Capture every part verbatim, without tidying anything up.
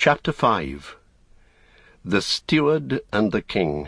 Chapter five. The Steward and the King.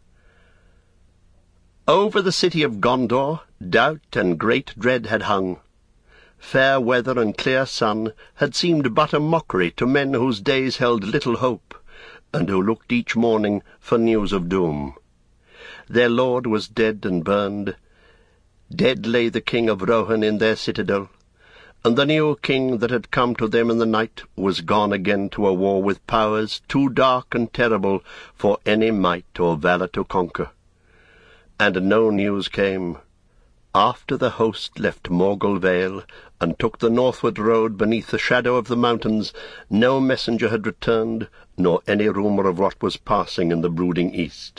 Over the city of Gondor doubt and great dread had hung. Fair weather and clear sun had seemed but a mockery to men whose days held little hope, and who looked each morning for news of doom. Their lord was dead and burned. Dead lay the king of Rohan in their citadel, and the new king that had come to them in the night was gone again to a war with powers too dark and terrible for any might or valour to conquer. And no news came. After the host left Morgul Vale, and took the northward road beneath the shadow of the mountains, no messenger had returned, nor any rumour of what was passing in the brooding east.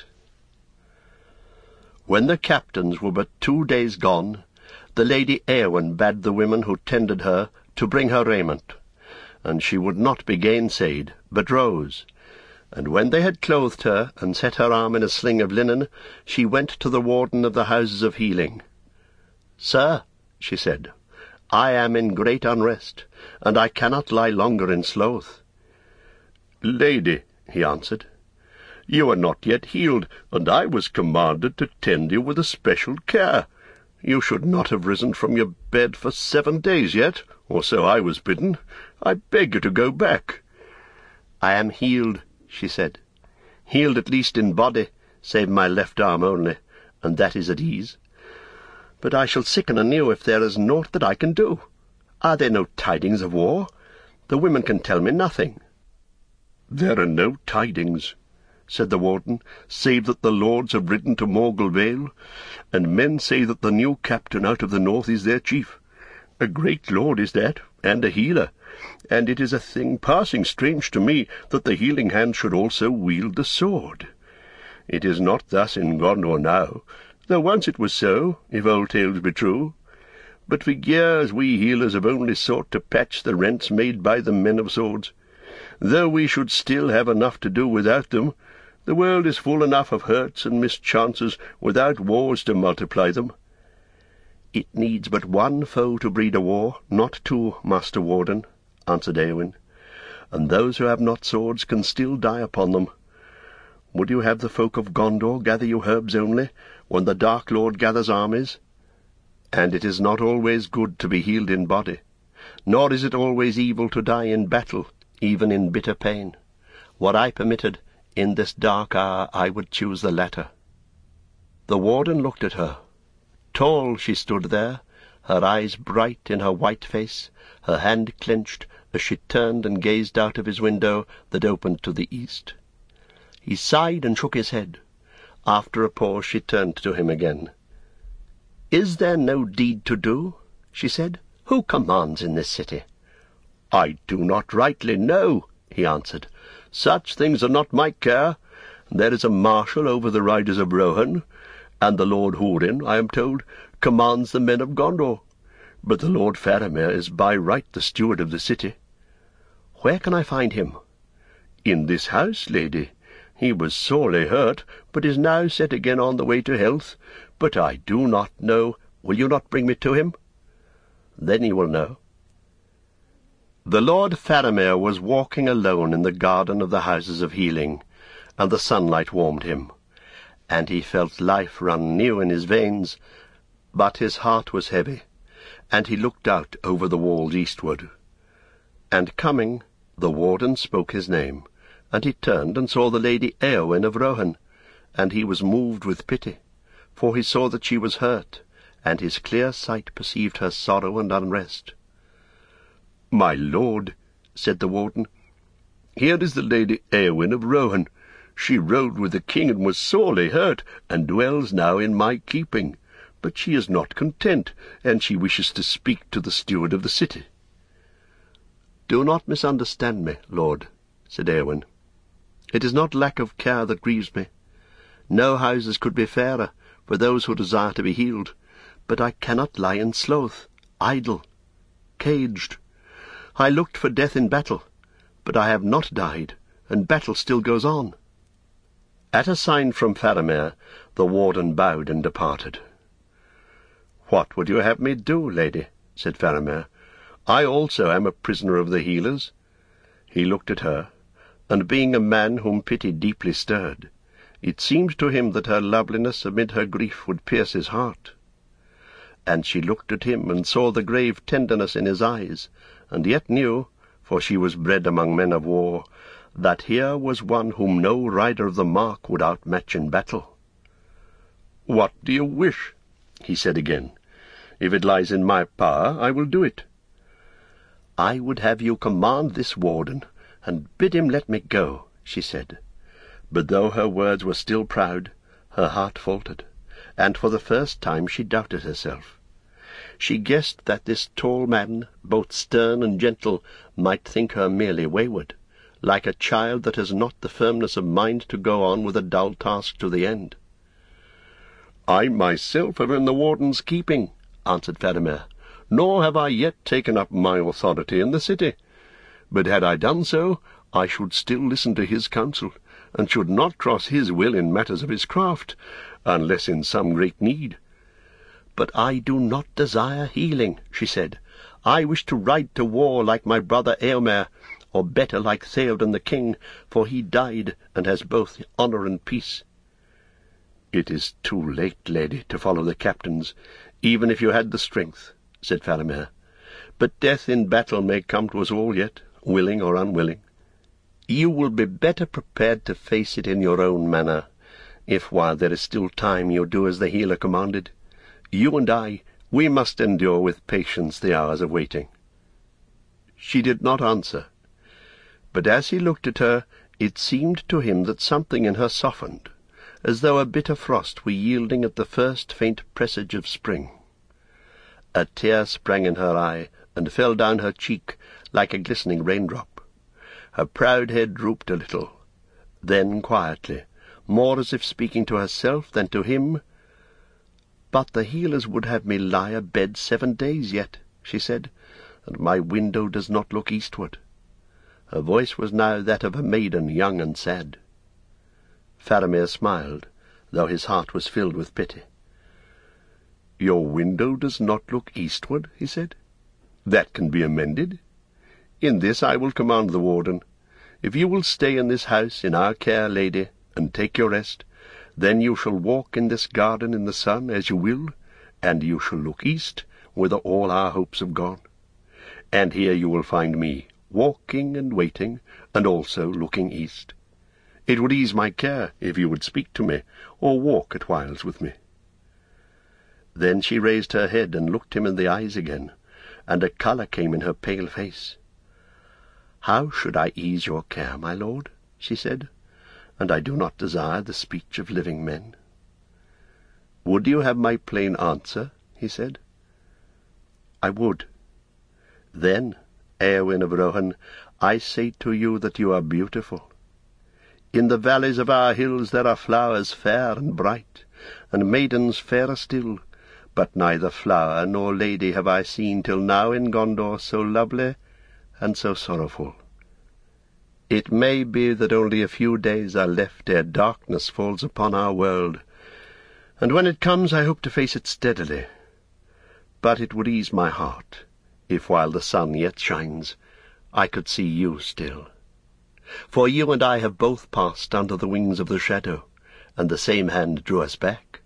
When the captains were but two days gone, the Lady Éowyn bade the women who tended her to bring her raiment, and she would not be gainsayed, but rose. And when they had clothed her, and set her arm in a sling of linen, she went to the warden of the houses of healing. "Sir," she said, "I am in great unrest, and I cannot lie longer in sloth." "Lady," he answered, "you are not yet healed, and I was commanded to tend you with especial care. You should not have risen from your bed for seven days yet, or so I was bidden. I beg you to go back." "I am healed," she said, "healed at least in body, save my left arm only, and that is at ease. But I shall sicken anew if there is naught that I can do. Are there no tidings of war? The women can tell me nothing." "There are no tidings," said the warden, "save that the lords have ridden to Morgul Vale, and men say that the new captain out of the north is their chief. A great lord is that, and a healer, and it is a thing passing strange to me that the healing hand should also wield the sword. It is not thus in Gondor now, though once it was so, if old tales be true. But for years we healers have only sought to patch the rents made by the men of swords. Though we should still have enough to do without them, the world is full enough of hurts and mischances without wars to multiply them." "It needs but one foe to breed a war, not two, Master Warden," answered Éowyn, "and those who have not swords can still die upon them. Would you have the folk of Gondor gather you herbs only, when the Dark Lord gathers armies? And it is not always good to be healed in body, nor is it always evil to die in battle, even in bitter pain. Were I permitted, in this dark hour I would choose the latter." The warden looked at her. Tall she stood there, her eyes bright in her white face, her hand clenched, as she turned and gazed out of his window that opened to the east. He sighed and shook his head. After a pause she turned to him again. "Is there no deed to do?" she said. "Who commands in this city?" "I do not rightly know," he answered. "Such things are not my care. There is a marshal over the riders of Rohan, and the Lord Hurin, I am told, commands the men of Gondor. But the Lord Faramir is by right the steward of the city." "Where can I find him?" "In this house, lady. He was sorely hurt, but is now set again on the way to health. But I do not know—" "Will you not bring me to him?" "Then you will know." The Lord Faramir was walking alone in the garden of the houses of healing, and the sunlight warmed him, and he felt life run new in his veins, but his heart was heavy, and he looked out over the walls eastward. And coming, the warden spoke his name, and he turned and saw the Lady Éowyn of Rohan, and he was moved with pity, for he saw that she was hurt, and his clear sight perceived her sorrow and unrest. "My lord," said the warden, "here is the Lady Éowyn of Rohan. She rode with the king and was sorely hurt, and dwells now in my keeping. But she is not content, and she wishes to speak to the steward of the city." "Do not misunderstand me, lord," said Éowyn. "It is not lack of care that grieves me. No houses could be fairer for those who desire to be healed, but I cannot lie in sloth, idle, caged. I looked for death in battle, but I have not died, and battle still goes on." At a sign from Faramir, the warden bowed and departed. "What would you have me do, lady?" said Faramir. "I also am a prisoner of the healers." He looked at her, and being a man whom pity deeply stirred, it seemed to him that her loveliness amid her grief would pierce his heart. And she looked at him, and saw the grave tenderness in his eyes, and yet knew, for she was bred among men of war, that here was one whom no rider of the mark would outmatch in battle. "What do you wish?" he said again. "If it lies in my power, I will do it." "I would have you command this warden, and bid him let me go," she said. But though her words were still proud, her heart faltered, and for the first time she doubted herself. She guessed that this tall man, both stern and gentle, might think her merely wayward, like a child that has not the firmness of mind to go on with a dull task to the end. "I myself am in the warden's keeping," answered Faramir, "nor have I yet taken up my authority in the city. But had I done so, I should still listen to his counsel, and should not cross his will in matters of his craft, unless in some great need." "But I do not desire healing," she said. "I wish to ride to war like my brother Eomer, or better like Theoden the king, for he died and has both honour and peace." "It is too late, lady, to follow the captains, even if you had the strength," said Faramir. "But death in battle may come to us all yet, willing or unwilling. You will be better prepared to face it in your own manner, if while there is still time you do as the healer commanded. You and I, we must endure with patience the hours of waiting." She did not answer, but as he looked at her, it seemed to him that something in her softened, as though a bitter frost were yielding at the first faint presage of spring. A tear sprang in her eye, and fell down her cheek like a glistening raindrop. Her proud head drooped a little. Then quietly, more as if speaking to herself than to him, "But the healers would have me lie abed seven days yet," she said, "and my window does not look eastward." Her voice was now that of a maiden young and sad. Faramir smiled, though his heart was filled with pity. "Your window does not look eastward," he said. "That can be amended. In this I will command the warden. If you will stay in this house in our care, lady, and take your rest, then you shall walk in this garden in the sun as you will, and you shall look east, whither all our hopes have gone. And here you will find me, walking and waiting, and also looking east. It would ease my care if you would speak to me, or walk at whiles with me." Then she raised her head and looked him in the eyes again, and a colour came in her pale face. "How should I ease your care, my lord?" she said, "and I do not desire the speech of living men." "Would you have my plain answer?" he said. "I would." "Then, Eowyn of Rohan, I say to you that you are beautiful. In the valleys of our hills there are flowers fair and bright, and maidens fairer still, but neither flower nor lady have I seen till now in Gondor so lovely and so sorrowful. It may be that only a few days are left ere darkness falls upon our world, and when it comes I hope to face it steadily. But it would ease my heart, if while the sun yet shines, I could see you still. For you and I have both passed under the wings of the shadow, and the same hand drew us back."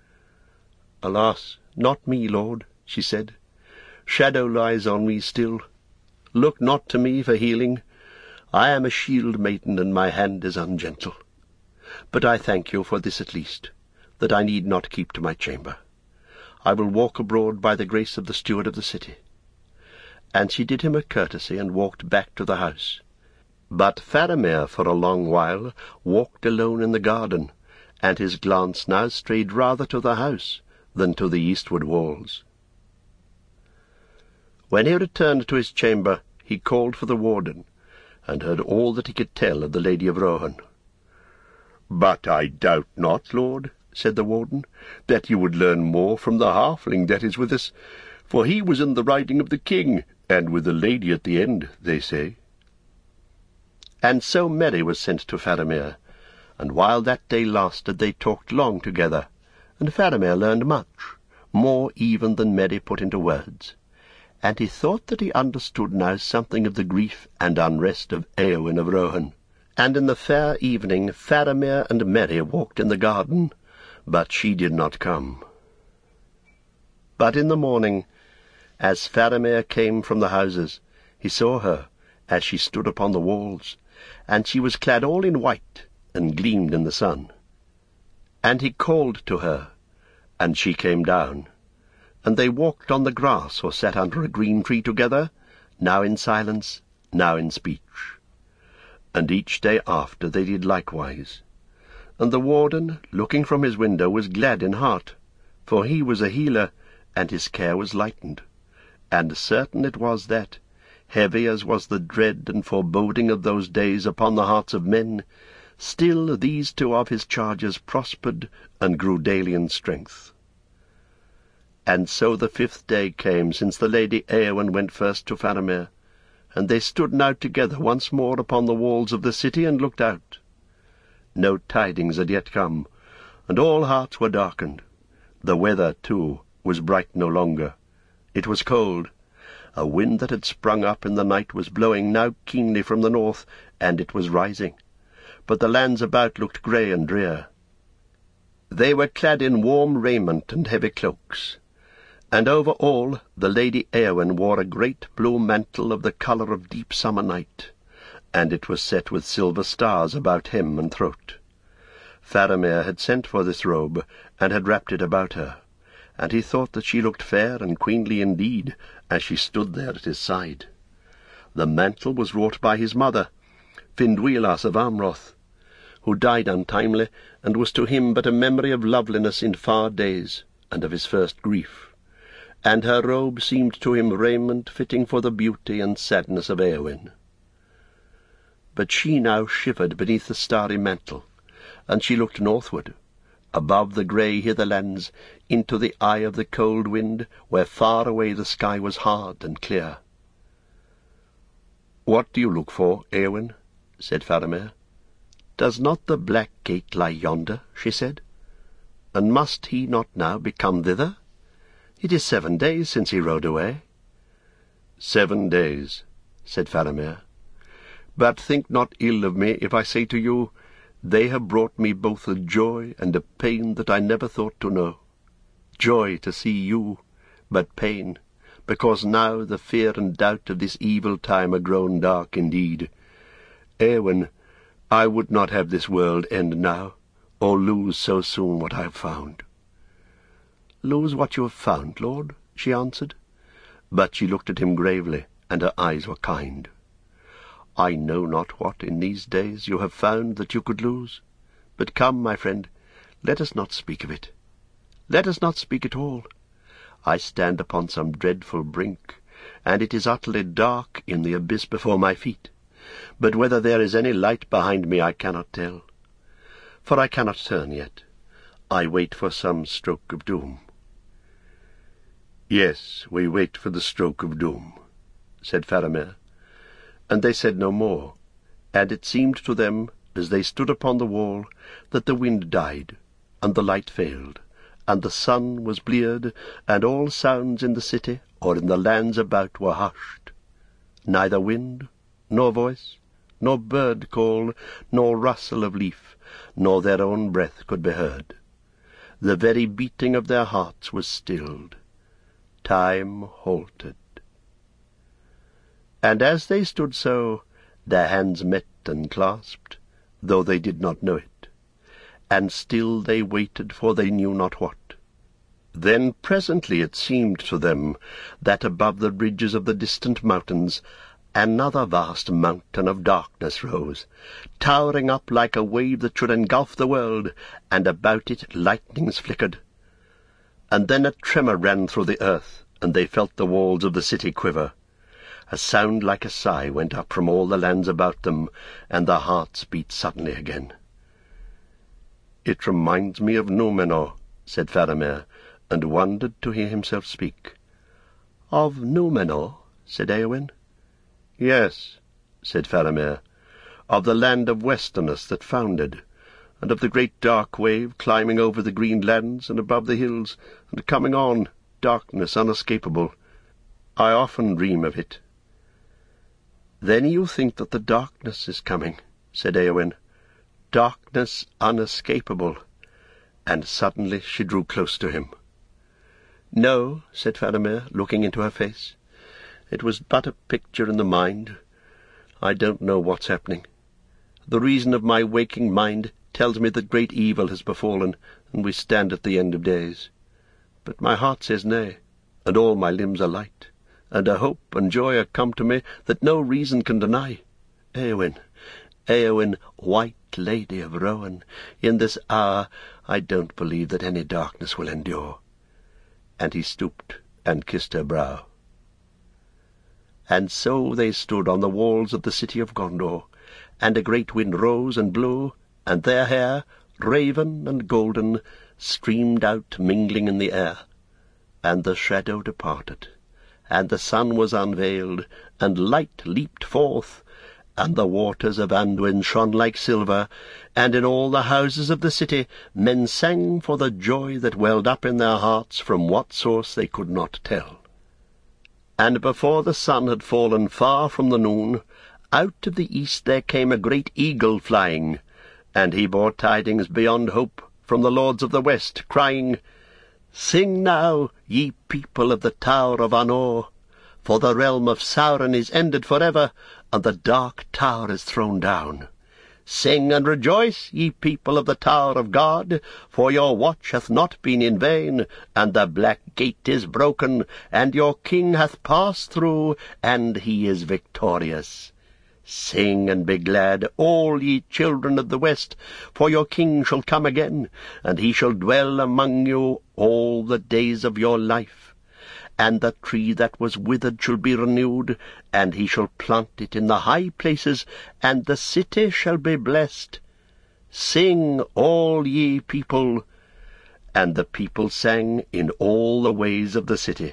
"Alas, not me, lord," she said. "Shadow lies on me still. Look not to me for healing. I am a shield maiden, and my hand is ungentle. But I thank you for this at least, that I need not keep to my chamber. I will walk abroad by the grace of the steward of the city." And she did him a courtesy and walked back to the house. But Faramir for a long while walked alone in the garden, and his glance now strayed rather to the house than to the eastward walls. When he returned to his chamber, he called for the warden, and heard all that he could tell of the Lady of Rohan. "But I doubt not, lord," said the warden, "that you would learn more from the halfling that is with us, for he was in the riding of the king, and with the lady at the end, they say." And so Merry was sent to Faramir, and while that day lasted they talked long together, and Faramir learned much, more even than Merry put into words, and he thought that he understood now something of the grief and unrest of Eowyn of Rohan, And in the fair evening Faramir and Merry walked in the garden, but she did not come. But in the morning, as Faramir came from the houses, he saw her, as she stood upon the walls, and she was clad all in white, and gleamed in the sun. And he called to her, and she came down, and they walked on the grass or sat under a green tree together, now in silence, now in speech. And each day after they did likewise. And the warden, looking from his window, was glad in heart, for he was a healer, and his care was lightened. And certain it was that, heavy as was the dread and foreboding of those days upon the hearts of men, still these two of his charges prospered and grew daily in strength. And so the fifth day came since the Lady Éowyn went first to Faramir, and they stood now together once more upon the walls of the city and looked out. No tidings had yet come, and all hearts were darkened. The weather, too, was bright no longer. It was cold. A wind that had sprung up in the night was blowing now keenly from the north, and it was rising. But the lands about looked grey and drear. They were clad in warm raiment and heavy cloaks, and over all the Lady Éowyn wore a great blue mantle of the colour of deep summer night, and it was set with silver stars about hem and throat. Faramir had sent for this robe, and had wrapped it about her, and he thought that she looked fair and queenly indeed, as she stood there at his side. The mantle was wrought by his mother, Finduilas of Amroth, who died untimely, and was to him but a memory of loveliness in far days, and of his first grief. And her robe seemed to him raiment fitting for the beauty and sadness of Éowyn. But she now shivered beneath the starry mantle, and she looked northward, above the grey hitherlands, into the eye of the cold wind, where far away the sky was hard and clear. "What do you look for, Éowyn?" said Faramir. "Does not the black gate lie yonder?" she said. "And must he not now be come thither? It is seven days since he rode away." "Seven days," said Faramir. "But think not ill of me if I say to you, they have brought me both a joy and a pain that I never thought to know. Joy to see you, but pain, because now the fear and doubt of this evil time are grown dark indeed. Éowyn, I would not have this world end now, or lose so soon what I have found." "Lose what you have found, lord?" she answered. But she looked at him gravely, and her eyes were kind. "I know not what in these days you have found that you could lose. But come, my friend, let us not speak of it. Let us not speak at all. I stand upon some dreadful brink, and it is utterly dark in the abyss before my feet. But whether there is any light behind me I cannot tell. For I cannot turn yet. I wait for some stroke of doom." "Yes, we wait for the stroke of doom," said Faramir. And they said no more, and it seemed to them, as they stood upon the wall, that the wind died, and the light failed, and the sun was bleared, and all sounds in the city or in the lands about were hushed. Neither wind, nor voice, nor bird call, nor rustle of leaf, nor their own breath could be heard. The very beating of their hearts was stilled. Time halted. And as they stood so, their hands met and clasped, though they did not know it, and still they waited for they knew not what. Then presently it seemed to them that above the ridges of the distant mountains another vast mountain of darkness rose, towering up like a wave that should engulf the world, and about it lightnings flickered. And then a tremor ran through the earth, and they felt the walls of the city quiver. A sound like a sigh went up from all the lands about them, and their hearts beat suddenly again. "It reminds me of Númenor," said Faramir, and wondered to hear himself speak. "Of Númenor?" said Éowyn. "Yes," said Faramir, "of the land of Westerness that founded, and of the great dark wave climbing over the green lands and above the hills, and coming on, darkness unescapable. I often dream of it." "Then you think that the darkness is coming," said Éowyn. "Darkness unescapable." And suddenly she drew close to him. "No," said Faramir, looking into her face. "It was but a picture in the mind. I don't know what's happening. The reason of my waking mind tells me that great evil has befallen, and we stand at the end of days. But my heart says nay, and all my limbs are light, and a hope and joy are come to me that no reason can deny. Éowyn, Éowyn, White Lady of Rohan, in this hour I don't believe that any darkness will endure." And he stooped and kissed her brow. And so they stood on the walls of the city of Gondor, and a great wind rose and blew, and their hair, raven and golden, streamed out mingling in the air. And the shadow departed, and the sun was unveiled, and light leaped forth, and the waters of Anduin shone like silver, and in all the houses of the city men sang for the joy that welled up in their hearts, from what source they could not tell. And before the sun had fallen far from the noon, out of the east there came a great eagle flying, and he bore tidings beyond hope from the lords of the west, crying, "Sing now, ye people of the Tower of Anor, for the realm of Sauron is ended for ever, and the dark tower is thrown down. Sing and rejoice, ye people of the Tower of God, for your watch hath not been in vain, and the black gate is broken, and your king hath passed through, and he is victorious. Sing and be glad, all ye children of the west, for your king shall come again, and he shall dwell among you all the days of your life. And the tree that was withered shall be renewed, and he shall plant it in the high places, and the city shall be blessed. Sing, all ye people." And the people sang in all the ways of the city.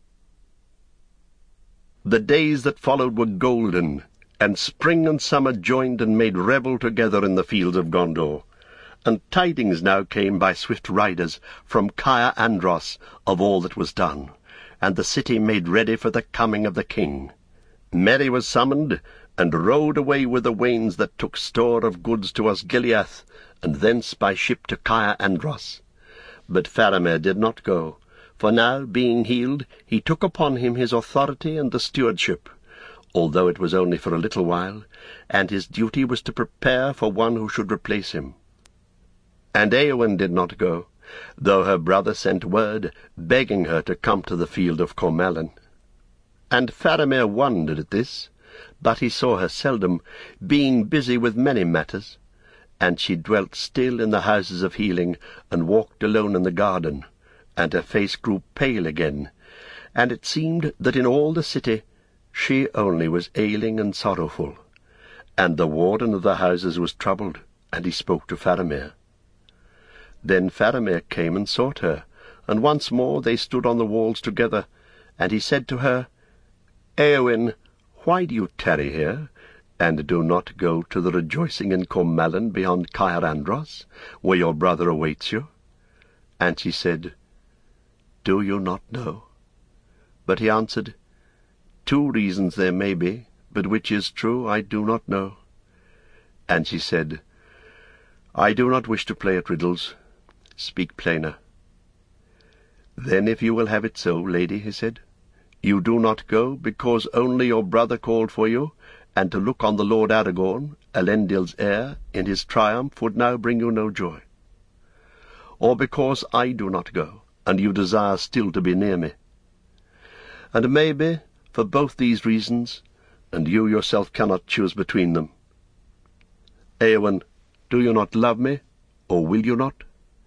The days that followed were golden, and spring and summer joined and made revel together in the fields of Gondor. And tidings now came by swift riders from Caer Andros of all that was done, and the city made ready for the coming of the king. Merry was summoned, and rode away with the wains that took store of goods to Osgiliath, and thence by ship to Caer Andros. But Faramir did not go, for now, being healed, he took upon him his authority and the stewardship, although it was only for a little while, and his duty was to prepare for one who should replace him. And Éowyn did not go, though her brother sent word, begging her to come to the field of Cormellan. And Faramir wondered at this, but he saw her seldom, being busy with many matters, and she dwelt still in the houses of healing, and walked alone in the garden, and her face grew pale again, and it seemed that in all the city she only was ailing and sorrowful. And the warden of the houses was troubled, and he spoke to Faramir. Then Faramir came and sought her, and once more they stood on the walls together, and he said to her, "Éowyn, why do you tarry here, and do not go to the rejoicing in Cormellan beyond Caer Andros, where your brother awaits you?" And she said, "Do you not know?" But he answered, "Two reasons there may be, but which is true I do not know." And she said, "I do not wish to play at riddles. Speak plainer." "Then if you will have it so, lady," he said, "you do not go because only your brother called for you, and to look on the Lord Aragorn, Elendil's heir, in his triumph would now bring you no joy. Or because I do not go, and you desire still to be near me. And maybe, for both these reasons, and you yourself cannot choose between them. Éowyn, do you not love me, or will you not?"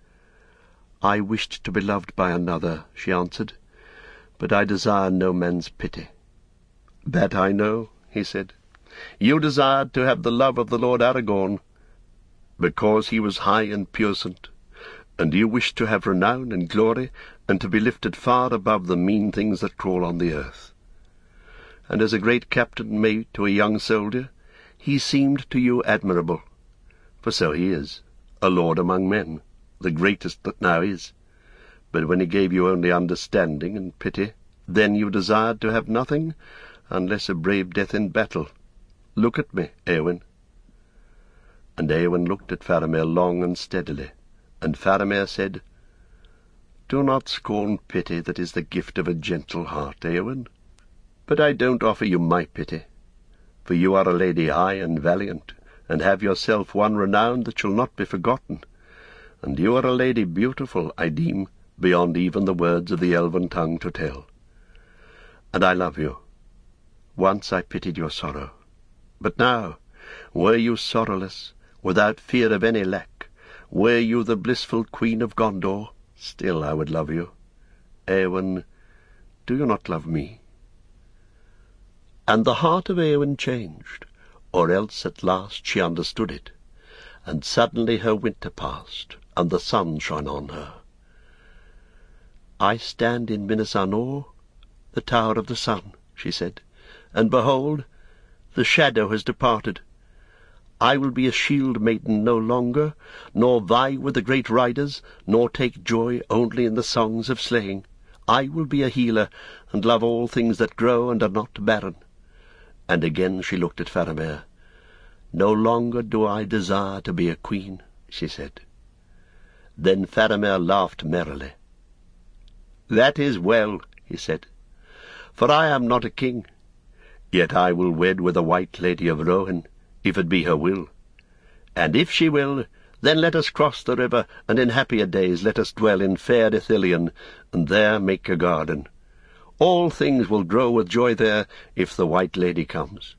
"I wished to be loved by another," she answered, "but I desire no man's pity." "That I know," he said. "You desired to have the love of the Lord Aragorn, because he was high and puissant, and you wished to have renown and glory, and to be lifted far above the mean things that crawl on the earth. And as a great captain may to a young soldier, he seemed to you admirable, for so he is, a lord among men, the greatest that now is. But when he gave you only understanding and pity, then you desired to have nothing, unless a brave death in battle. Look at me, Éowyn." And Éowyn looked at Faramir long and steadily, and Faramir said, "Do not scorn pity that is the gift of a gentle heart, Éowyn. But I don't offer you my pity, for you are a lady high and valiant, and have yourself won renown that shall not be forgotten, and you are a lady beautiful, I deem, beyond even the words of the elven tongue to tell. And I love you. Once I pitied your sorrow, but now, were you sorrowless, without fear of any lack, were you the blissful queen of Gondor, still I would love you. Éowyn, do you not love me?" And the heart of Éowyn changed, or else at last she understood it, and suddenly her winter passed, and the sun shone on her. "I stand in Minas Anor, the tower of the sun," she said, "and behold, the shadow has departed. I will be a shield maiden no longer, nor vie with the great riders, nor take joy only in the songs of slaying. I will be a healer, and love all things that grow and are not barren." And again she looked at Faramir. "No longer do I desire to be a queen," she said. Then Faramir laughed merrily. "That is well," he said, "for I am not a king. Yet I will wed with a white lady of Rohan, if it be her will. And if she will, then let us cross the river, and in happier days let us dwell in fair Ithilien, and there make a garden. All things will grow with joy there, if the white lady comes."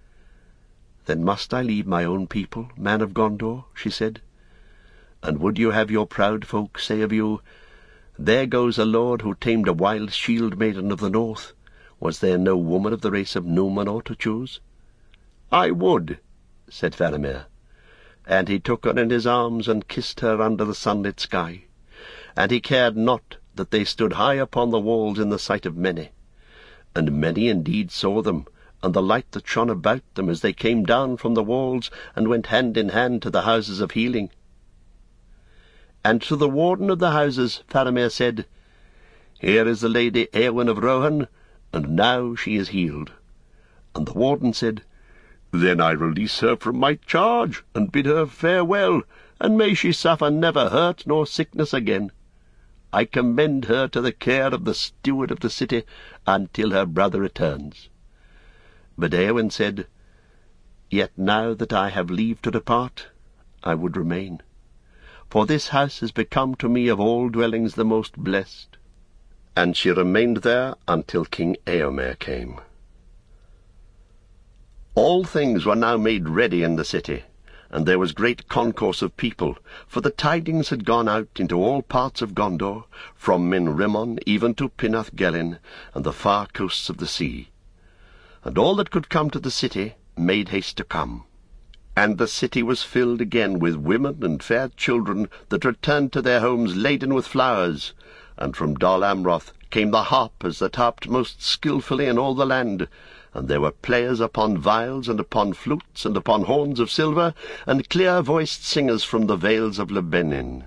"Then must I leave my own people, man of Gondor?" she said. "And would you have your proud folk say of you, 'There goes a lord who tamed a wild shield maiden of the north. Was there no woman of the race of Númenor to choose?'" "I would," said Faramir. And he took her in his arms and kissed her under the sunlit sky. And he cared not that they stood high upon the walls in the sight of many. And many indeed saw them, and the light that shone about them as they came down from the walls and went hand in hand to the houses of healing. And to the warden of the houses Faramir said, "Here is the lady Éowyn of Rohan, and now she is healed." And the warden said, "Then I release her from my charge, and bid her farewell, and may she suffer never hurt nor sickness again. I commend her to the care of the steward of the city until her brother returns." But Éowyn said, "Yet now that I have leave to depart, I would remain. For this house has become to me of all dwellings the most blessed." And she remained there until King Éomer came. All things were now made ready in the city, and there was great concourse of people, for the tidings had gone out into all parts of Gondor, from Min Rimmon even to Pinath Gelin, and the far coasts of the sea. And all that could come to the city made haste to come. And the city was filled again with women and fair children that returned to their homes laden with flowers, and from Dol Amroth came the harpers that harped most skilfully in all the land, and there were players upon viols and upon flutes and upon horns of silver, and clear-voiced singers from the vales of Lebenin.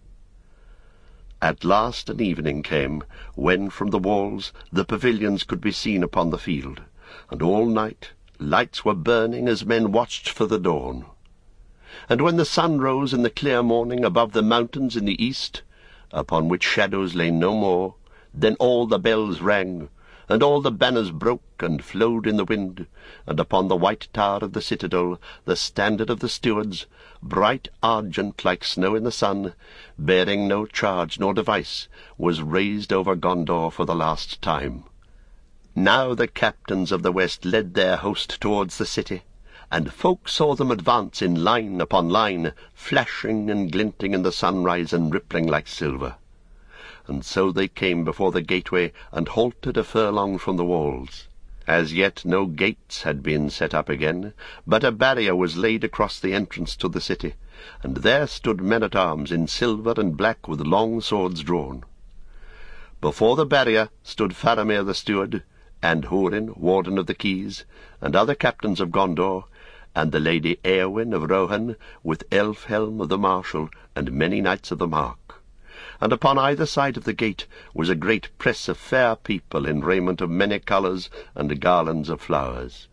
At last an evening came, when from the walls the pavilions could be seen upon the field, and all night lights were burning as men watched for the dawn. And when the sun rose in the clear morning above the mountains in the east, upon which shadows lay no more, then all the bells rang, and all the banners broke and flowed in the wind, and upon the white tower of the citadel the standard of the stewards, bright argent like snow in the sun, bearing no charge nor device, was raised over Gondor for the last time. Now the captains of the west led their host towards the city, and folk saw them advance in line upon line, flashing and glinting in the sunrise and rippling like silver. And so they came before the gateway, and halted a furlong from the walls. As yet no gates had been set up again, but a barrier was laid across the entrance to the city, and there stood men-at-arms in silver and black with long swords drawn. Before the barrier stood Faramir the steward, and Húrin, warden of the keys, and other captains of Gondor, and the lady Éowyn of Rohan, with Elfhelm the marshal, and many knights of the mark. And upon either side of the gate was a great press of fair people in raiment of many colours and garlands of flowers.